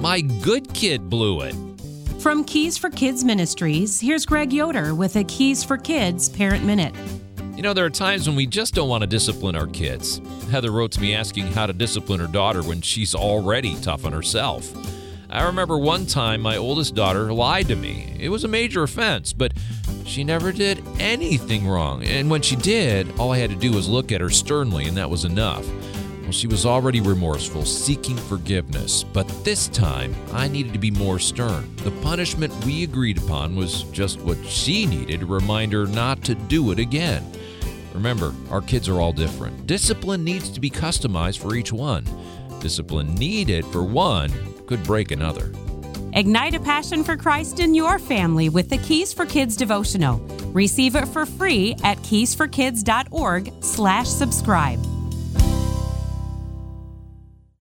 my good kid blew it. From Keys for Kids Ministries, here's Greg Yoder with a Keys for Kids Parent Minute. You know, there are times when we just don't want to discipline our kids. Heather wrote to me asking how to discipline her daughter when she's already tough on herself. I remember one time my oldest daughter lied to me. It was a major offense, but she never did anything wrong. And when she did, all I had to do was look at her sternly, and that was enough. Well, she was already remorseful, seeking forgiveness. But this time, I needed to be more stern. The punishment we agreed upon was just what she needed, a reminder not to do it again. Remember, our kids are all different. Discipline needs to be customized for each one. Discipline needed for one could break another. Ignite a passion for Christ in your family with the Keys for Kids devotional. Receive it for free at keysforkids.org/subscribe.